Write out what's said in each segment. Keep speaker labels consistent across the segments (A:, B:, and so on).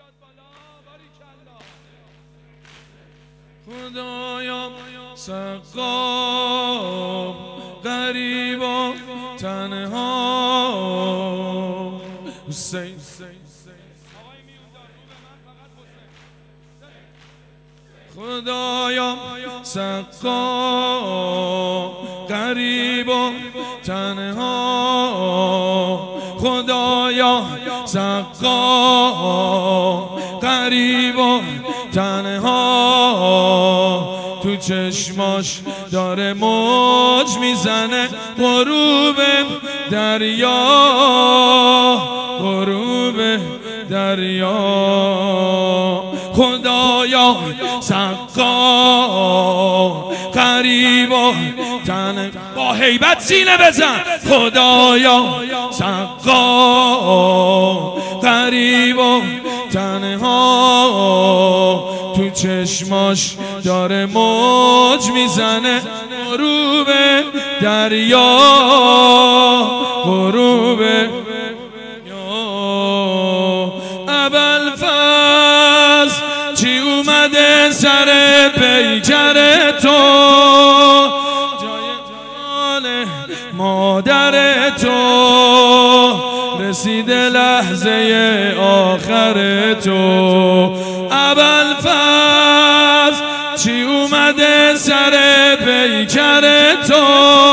A: خدایا سقام غریب و تنها حسین خدایا سقام غریب و تنها خدایا سقام غریب و تنها تو چشماش داره موج میزنه غروب دریا غروب دریا خدایا سقام غریب و تنها با هیبت سینه بزن خدایا سقام غریب و تنها تو چشماش داره موج میزنه غروب دریا غروب ابوالفضل چی اومده سر پیکر تو جای جان مادر تو رسیده لحظه آخر تو ابوالفضل چی اومده سر پیکر تو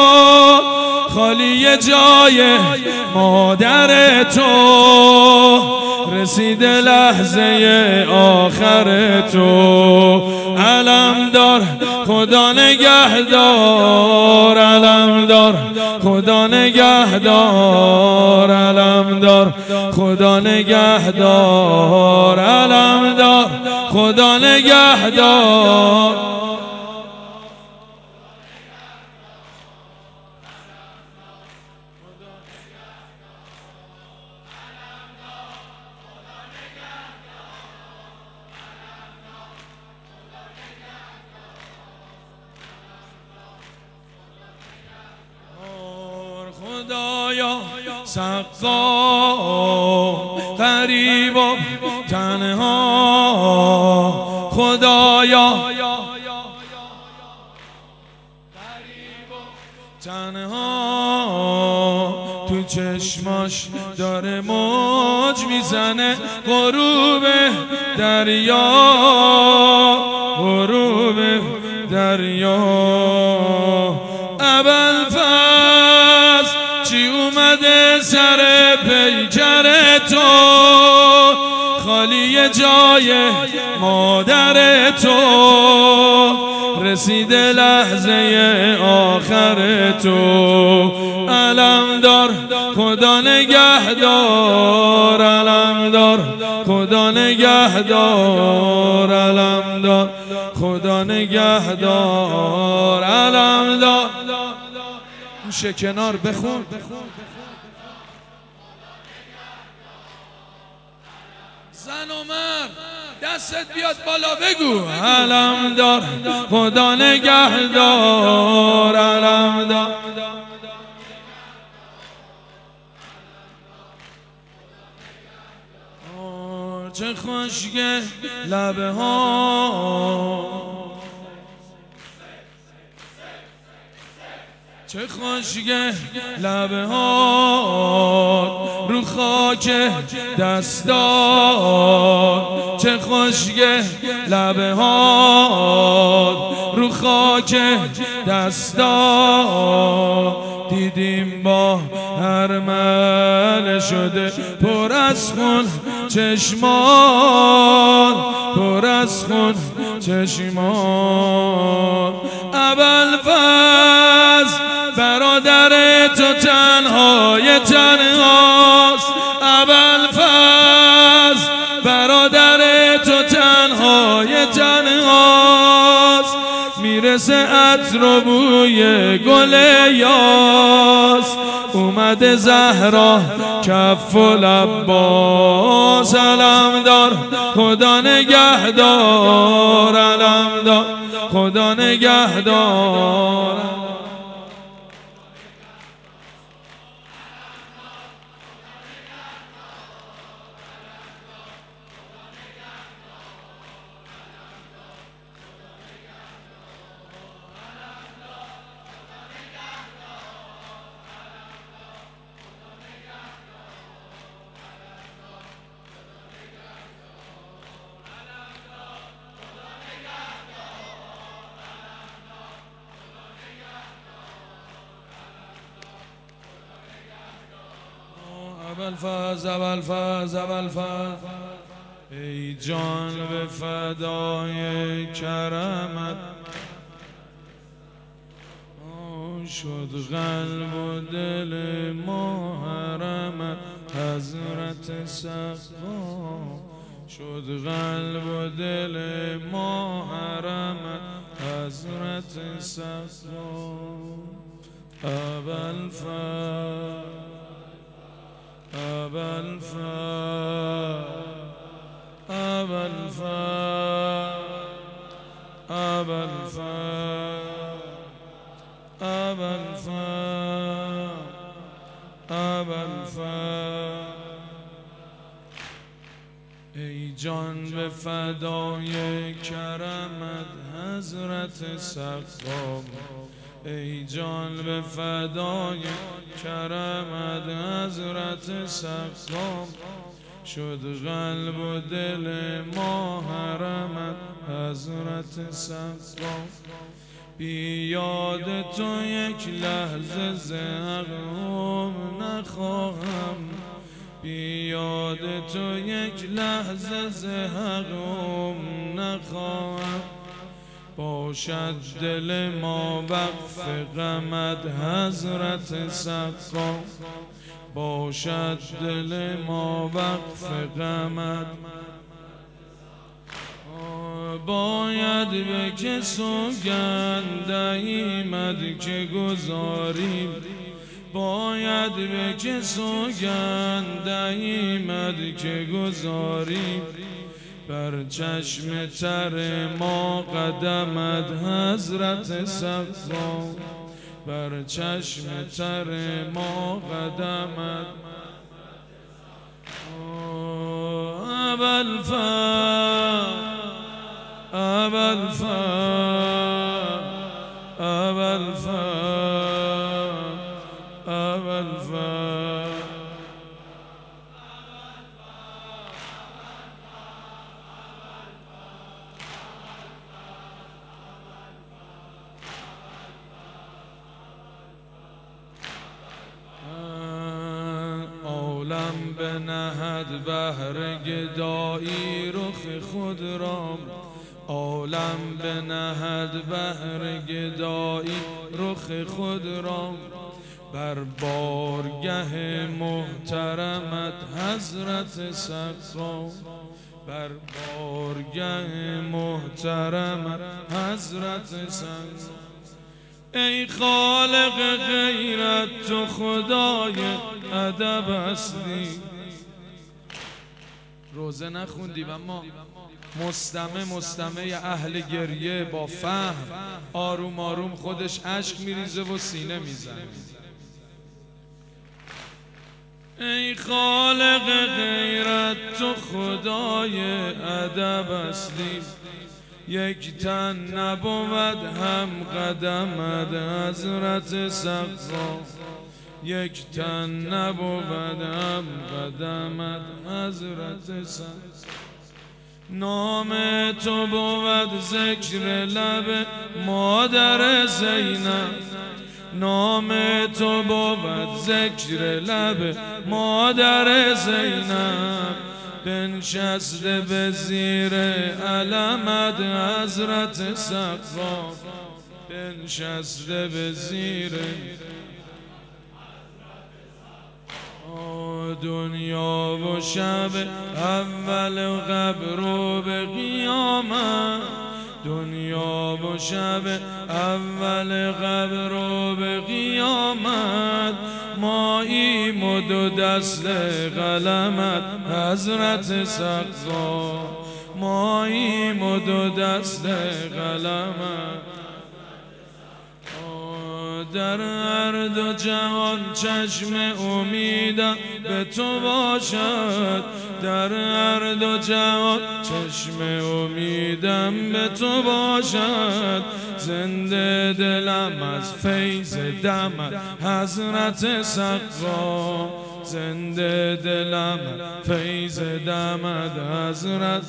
A: خالی جای مادر تو رسیده لحظه آخر تو علمدار خدا نگهدار علمدار خدا نگهدار علمدار خدا نگهدار علمدار خدا نگهدار خدایا سقام غریب و تنها خدایا غریب و تنها تو چشماش داره موج میزنه غروب دریا غروب دریا ابوالفضل چی اومده سر پیکر تو خالی جای مادر تو رسیده لحظه آخر تو علمدار خدا نگهدار علمدار خدا نگهدار علمدار خدا نگهدار علمدار گوشه کنار بخون زن و مرد دستت بیاد بالا بگو علمدار خدا نگهدار علمدار چه خوشگه لبه ها چه خوشگه لبه ها رو خاک دستات چه خوشگه لبه ها رو خاک دستات دیدیم با هر مل شده پر از خون چشمان پر از خون چشمان ابوالفضل برادر تو تنهای تنهاست ابوالفضل برادر تو تنهای تنهاست میرسه عطر و بوی گل یاس اومده زهرا کف و لباس علمدار خدا نگهدار علمدار خدا نگهدار ابوالفضل ای جان به فدای کرمت شد قلب و دل ما حرمت حضرت سقا شد قلب و دل ما حرمت حضرت سقا ای جان به فدای کرمت حضرت سقا ای جان به فدای کرمت حضرت سقا شد قلب و دل ما حرمت حضرت سقا بی یاد تو یک لحظه زهقم نخواهم بی یاد تو یک لحظه زهقم نخواهم باشد دل ما وقف غمت حضرت سقا باشد دل ما وقف غمت باید به که سوگند دهیمت که گذاریم باید به که سوگند دهیمت که گذاریم بر چشم تر ما قدمت حضرت سقا بر چشم تر ما قدمت عالم بنهد بهر گدایی رخ خود را عالم بنهد بهر گدایی رخ خود را بر بارگه محترمت حضرت سقا بر بارگه محترمت حضرت سقا ای خالق غیرت تو خدای ادب هستی روزه نخوندیم اما مستمع اهل گریه با فهم آروم آروم خودش اشک میریزه و سینه میزنه ای خالق غیرت تو خدای ادب هستی یک تن نبود هم قدمت حضرت سقا یک تن نبود هم قدمت حضرت سقا نام تو بود ذکر لب مادر زینب نام تو بود ذکر لب مادر زینب بنشسته به زیر علمت حضرت سقا بنشسته به زیر دنیا و شب اول قبر و به قیامت دنیا و شب اول قبر و به قیامت ماییم و دو دست قلمت حضرت سقا ماییم و دو دست قلمت در هر دو جهان چشم امیدم به تو باشد در هر دو جهان چشم امیدم به تو باشد زنده دلم از فیض دمت حضرت سقا زنده دلم فیض دمت حضرت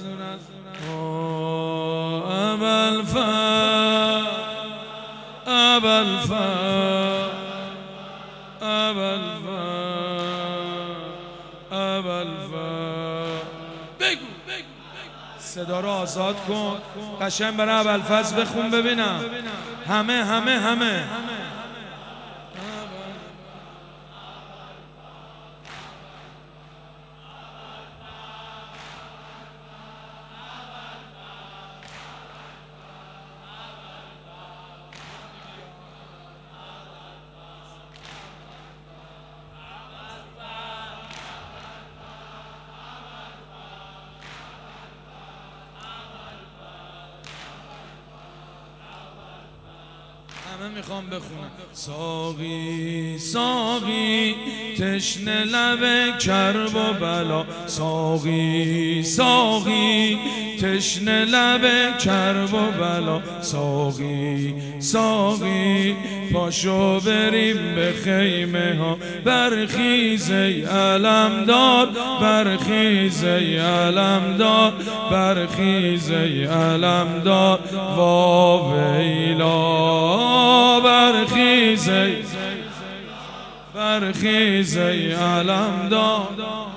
A: صدا رو آزاد کن قشنگ برای ابوالفضل بخون ببینم. همه میخوام بخونم. ساقی ساقی تشنه لب کرب و بلا، ساقی ساقی تشنه لب کرب و بلا، ساقی ساقی پاشو بریم به خیمه ها، برخیز ای علمدار، برخیز ای علمدار، برخیز ای علمدار، واویلا برخیز ای، برخیز ای علمدار،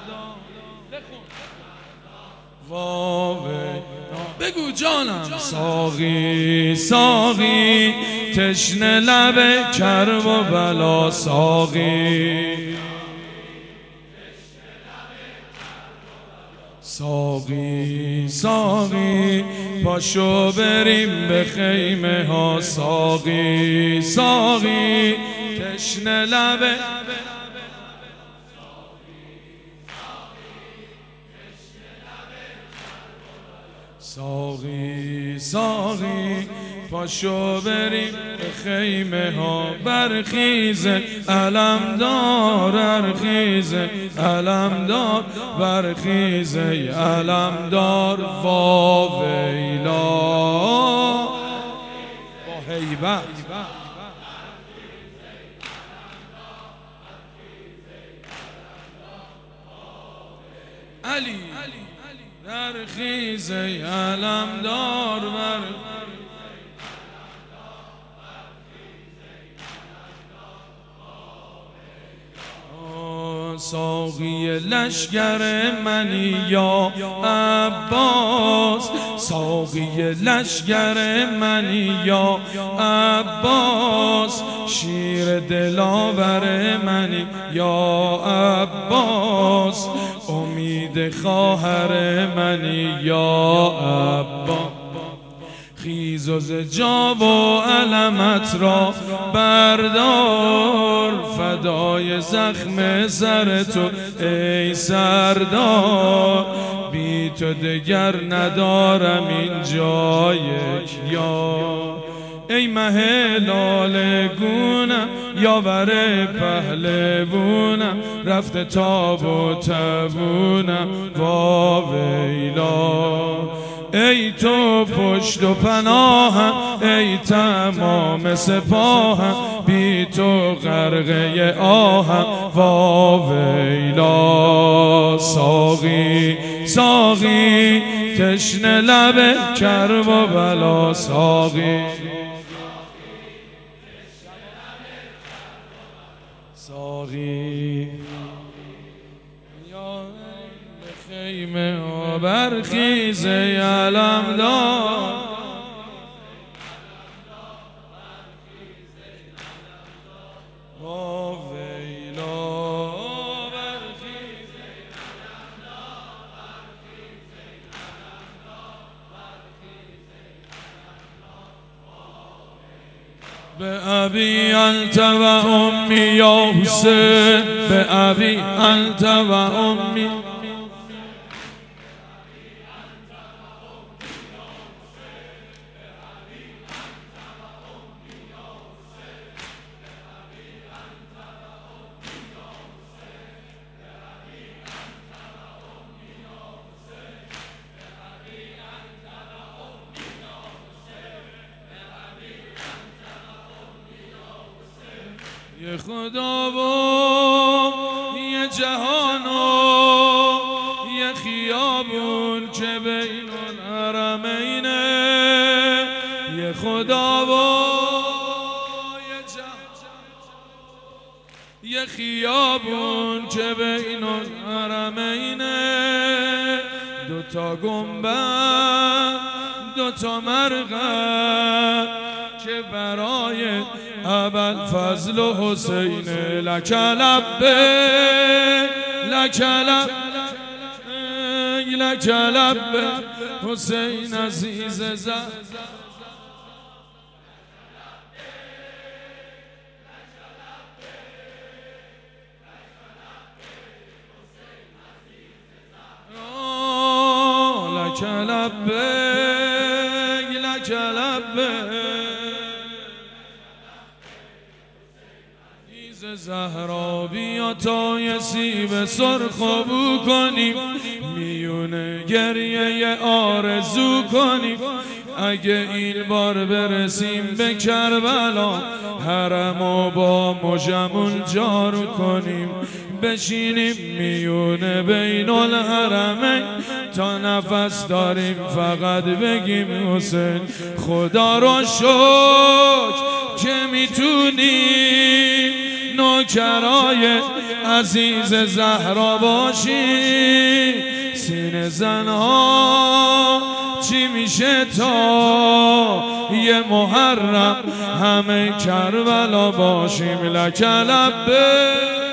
A: بگو جانم. ساقی ساقی تشنه لب کرب و بلا، ساقی ساقی ساقی پاشو بریم به خیمه ها، ساقی ساقی تشنه لب، ساقی ساقی پاشو بریم به خیمه ها، برخیز علمدار، برخیز علمدار، برخیز علمدار، واویلا با هیبت. علی برخیز ای علمدار، ساقی لشگر منی یا عباس، ساقی لشگر منی یا عباس، شیر دلاور منی یا عباس، امید خواهر منی یا عباس، خیز و زجا و علمت را بردار، فدای زخم سر تو ای سردار، بی تو دگر ندارم این جای یا، ای مه لاله گونم یاور پهلوونم، رفته تاب و تبونم واویلا، ای تو پشت و پناهم، ای تمام سپاهم، بی تو غرقه آهم واویلا، ساقی ساقی تشنه لب کرب و بلا، ساقی ساقی یا خیمه ها، برخیز ای علمدار، واویلا برخیز ای علمدار، به ابی انت و امی یا حسین، به ابی انت و امی، یه خدا و یه جهان و یه خیابون که بین الحرمینه، یه خدا و یه جهان، یه خیابون که بین الحرمینه، دوتا گنبد دوتا مرغد که برای ابوالفضل و حسین لک لبیک لک لبیک لک لبیک حسین عزیز زهرا لک لبیک لک لبیک زهرا بیا تا یه سیب سرخ بو کنیم میونه گریه آرزو کنیم اگه این بار برسیم به کربلا حرمو با مجمون جارو کنیم بشینیم میونه بین الحرمین تا نفس داریم فقط بگیم حسین خدا رو شکر که میتونیم نوکرای عزیز زهرا باشی سینه زنها چی میشه تا یه محرم همه کربلا باشیم لک لبیک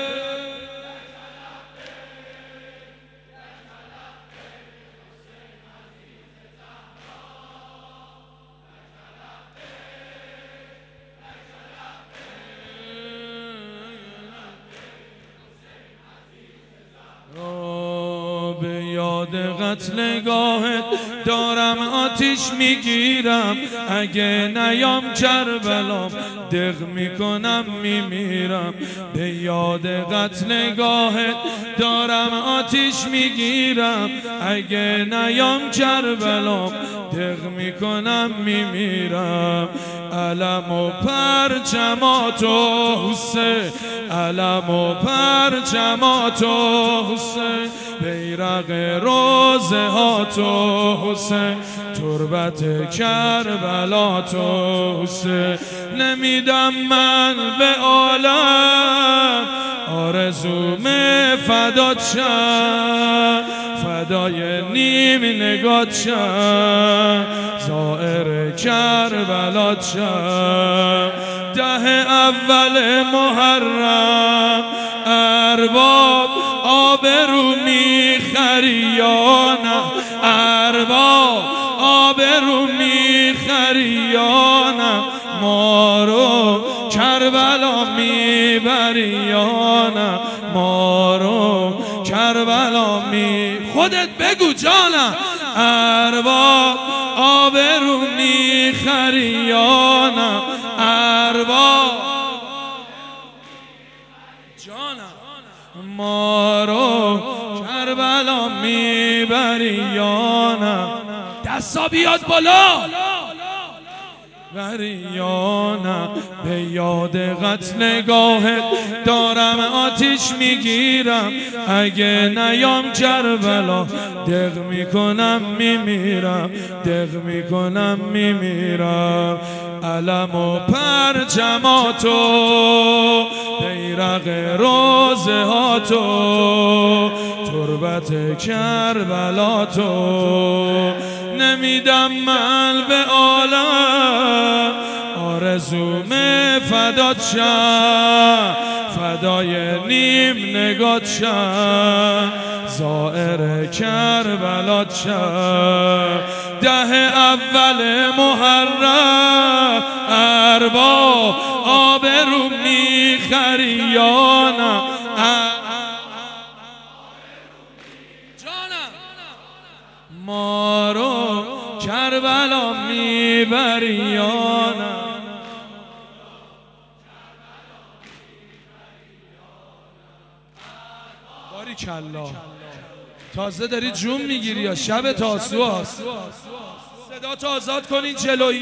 A: به یاد قتلگاهت دارم آتیش میگیرم اگه نیام کربلام دق میکنم میمیرم به یاد قتلگاهت دارم آتیش میگیرم اگه نیام کربلام دق میکنم میمیرم علم و پرچماتو حسین علم و پرچماتو حسین بیرق روزه ها تو حسین تربت کربلا تو حسین نمیدم من به عالم آرزوم فدات شم فدای نیم نگات شم زائر کربلات شم ده اول محرم ارباب آبرو میخری یا نه ارباب آبرو میخری یا نه ما رو کربلا میبری یا نه ما رو کربلا خودت بگو جانم ارباب آبرو میخری یا نه ارباب جانم ما رو کربلا میبری یا نه دستا بیاد بالا بریانه به یاد قتلگاهت دارم آتیش میگیرم اگه نیام کربلا دق میکنم میمیرم دق میکنم میمیرم علم و پرچماتو بیرق روزه هاتو تربت کربلاتو نمیدم من به عالم آرزوم فدات شم فدای نیم نگات شم زائر کربلات شم ده اول محرم ارباب آبرو میخری یا نه ما رو کربلا میبری یا نه باریکلا تازه داری جون میگیری یا شب تاسوعا صدا تو آزاد کنین جلویی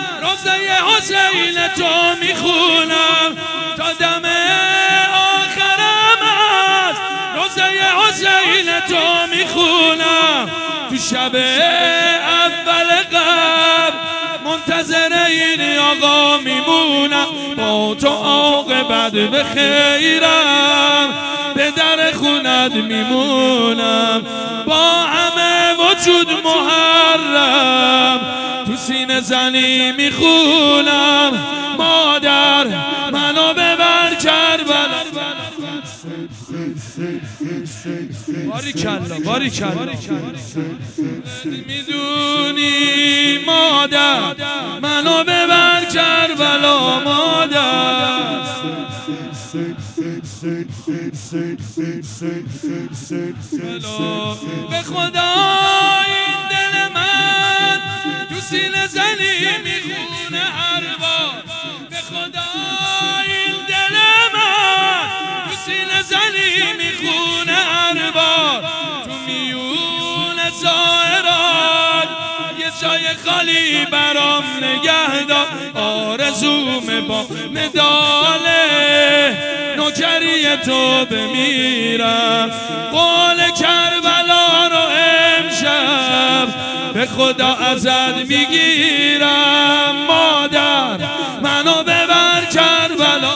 A: تو میخونم تا دم آخرم از روزه حسین تو میخونم تو شب اول قبل منتظر این آقا میمونم با تو عاقبت به خیرم به در خونت میمونم با همه وجود محرم تو سینه زنی میخونم مادر منو ببر کربلا باریکلا باریکلا میدونی مادر منو ببر کربلا مادر به خدا این دل من تو سینه زنی میخونه هر بار به خدا این دل من تو سینه زنی میخونه هر بار تو میون زائران یه جای خالی برام نگه دار آرزوم با مداله نوکری تو بمیرم قول کربلا رو امشب به خدا ازت میگیرم مادر منو ببر کربلا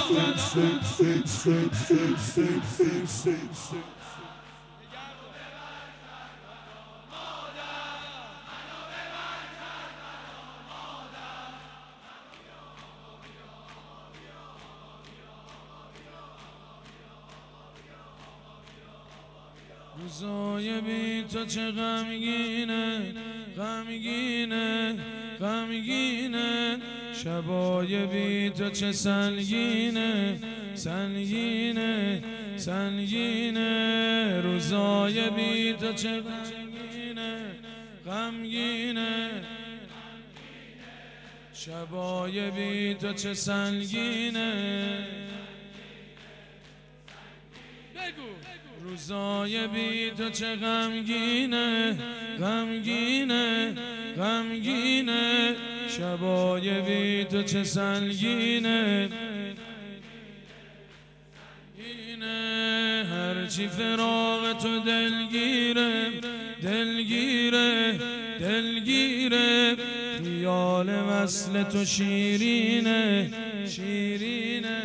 A: روزای بی تو چه غمگینه غمگینه غمگینه شبای بی تو چه سنگینه سنگینه سنگینه روزای بی تو چه غمگینه غمگینه شبای بی تو چه سنگینه روزای بی تو چه غمگینه غمگینه غمگینه شبای بی تو چه سنگینه هرچی فراق تو دلگیره دلگیره دلگیره خیال وصل تو شیرینه شیرینه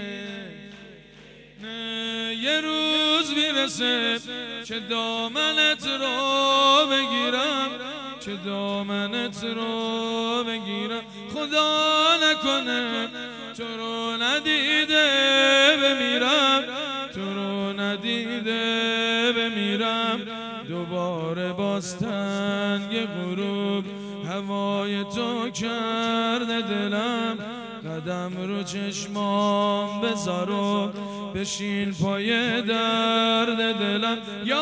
A: یه روز میرسه که دامنت رو بگیرم که دامنت رو بگیرم خدا نکنه تو رو ندیده بمیرم تو رو ندیده بمیرم دوباره باستن یه غروب هوای تو کرده دلم قدم رو چشمام بذار و بشین پای درد دلم یا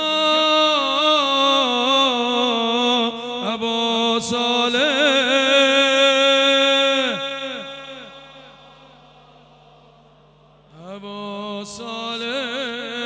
A: ابا صالح ابا صالح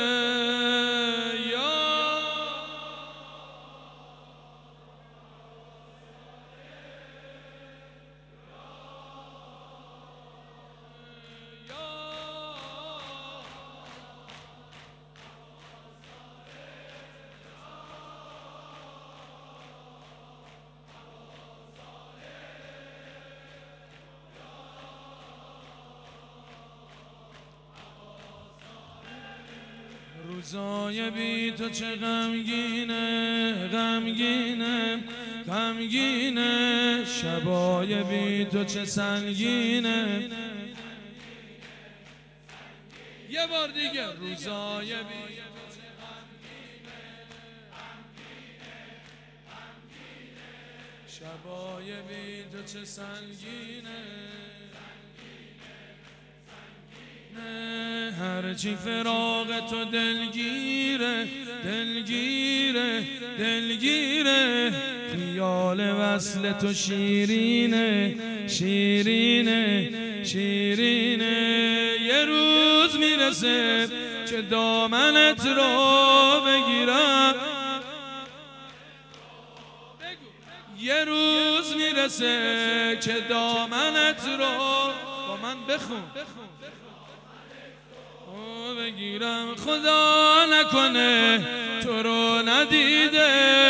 A: روزای بی تو چه غمگینه غمگینه غمگینه شبای بی تو چه سنگینه یه بار دیگه روزای بی تو چه غمگینه غمگینه غمگینه شبای بی تو چه سنگینه هرچی فراق تو دلگیره دلگیره دلگیره خیال وصل تو شیرینه شیرینه شیرینه یه روز میرسه که دامنت رو بگیرم یه روز میرسه که دامنت رو با من بخون. بگیرم خدا نکنه تو رو ندیده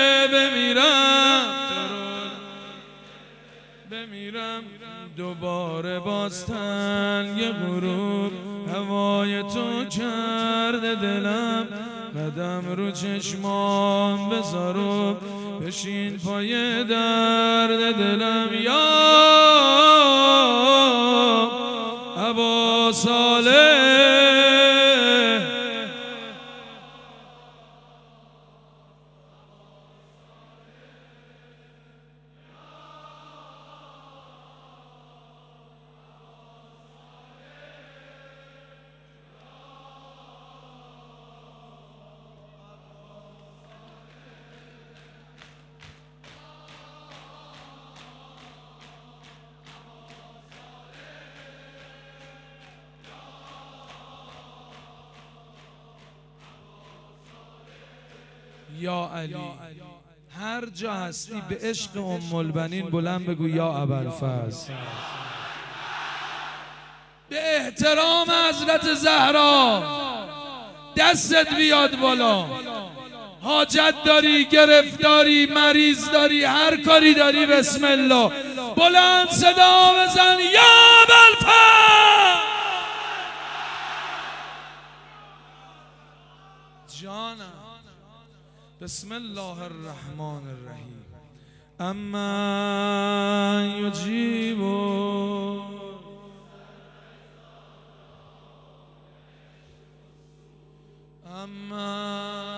A: بمیرم دوباره باز تنگ غروب هوای تو کرده دلم قدم رو چشمام بذارم بشین پای درد دلم یا ابا صالح. یا علی هر جا هستی به عشق ام البنین بلند بگو یا ابوالفضل. به احترام حضرت زهرا دستت بیاد بالا. حاجت داری، گرفتاری، مریض داری، هر کاری داری بسم الله بلند صدا بزن یا ابوالفضل. جانم بسم الله الرحمن الرحیم. اما یجیب اما